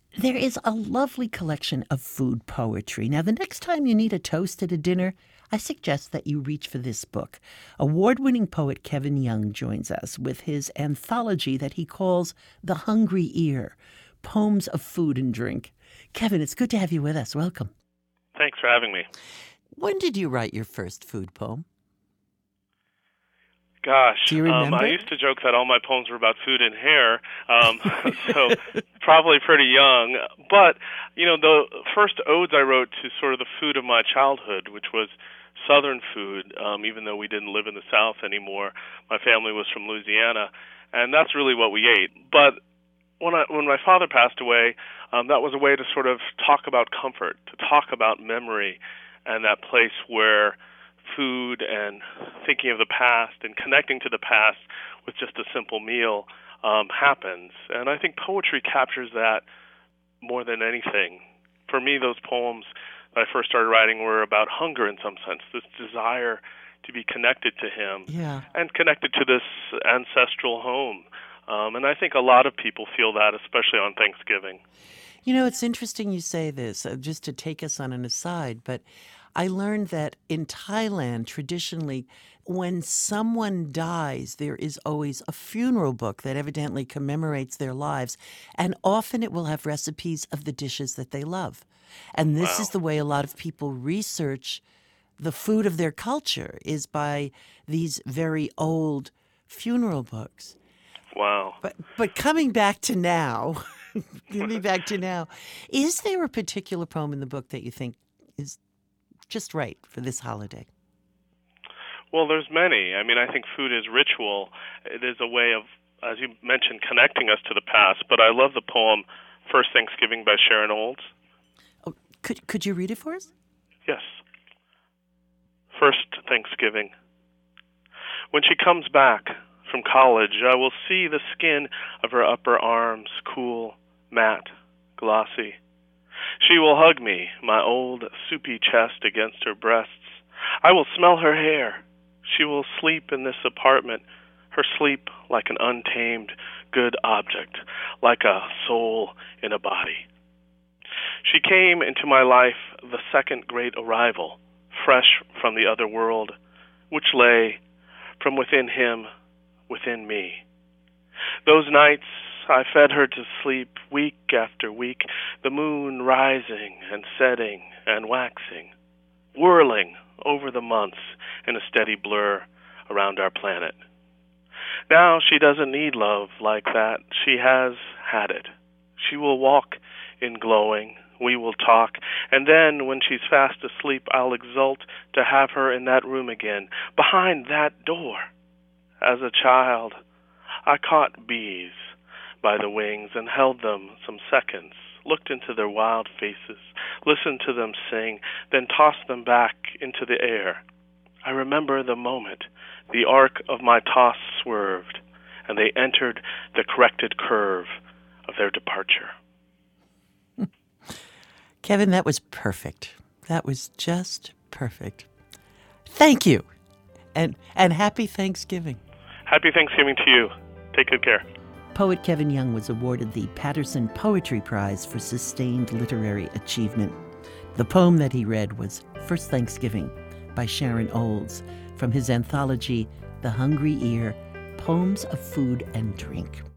There is a lovely collection of food poetry. Now, the next time you need a toast at a dinner, I suggest that you reach for this book. Award-winning poet Kevin Young joins us with his anthology that he calls The Hungry Ear, Poems of Food and Drink. Kevin, it's good to have you with us. Welcome. Thanks for having me. When did you write your first food poem? Gosh, Do you remember? I used to joke that all my poems were about food and hair, so probably pretty young. But, the first odes I wrote to sort of the food of my childhood, which was Southern food, even though we didn't live in the South anymore. My family was from Louisiana, and that's really what we ate. But when my father passed away, that was a way to sort of talk about comfort, to talk about memory, and that place where food and thinking of the past and connecting to the past with just a simple meal happens. And I think poetry captures that more than anything. For me, those poems that I first started writing were about hunger in some sense, this desire to be connected to him and connected to this ancestral home. And I think a lot of people feel that, especially on Thanksgiving. It's interesting you say this, just to take us on an aside, but I learned that in Thailand, traditionally, when someone dies, there is always a funeral book that evidently commemorates their lives, and often it will have recipes of the dishes that they love. And this is the way a lot of people research the food of their culture, is by these very old funeral books. Wow. But coming back to now, is there a particular poem in the book that you think is just right for this holiday? Well, there's many. I mean, I think food is ritual. It is a way of, as you mentioned, connecting us to the past. But I love the poem First Thanksgiving by Sharon Olds. Oh, could you read it for us? Yes. First Thanksgiving. When she comes back from college, I will see the skin of her upper arms cool, matte, glossy. She will hug me, my old soupy chest against her breasts. I will smell her hair. She will sleep in this apartment, her sleep like an untamed, good object, like a soul in a body. She came into my life the second great arrival, fresh from the other world, which lay from within him, within me. Those nights I fed her to sleep week after week, the moon rising and setting and waxing, whirling over the months in a steady blur around our planet. Now she doesn't need love like that. She has had it. She will walk in glowing. We will talk. And then when she's fast asleep, I'll exult to have her in that room again, behind that door. As a child, I caught bees by the wings and held them some seconds, looked into their wild faces, listened to them sing, then tossed them back into the air. I remember the moment the arc of my toss swerved, and they entered the corrected curve of their departure. Kevin, that was perfect. That was just perfect. Thank you, and happy Thanksgiving. Happy Thanksgiving to you. Take good care. Poet Kevin Young was awarded the Patterson Poetry Prize for Sustained Literary Achievement. The poem that he read was First Thanksgiving by Sharon Olds from his anthology, The Hungry Ear, Poems of Food and Drink.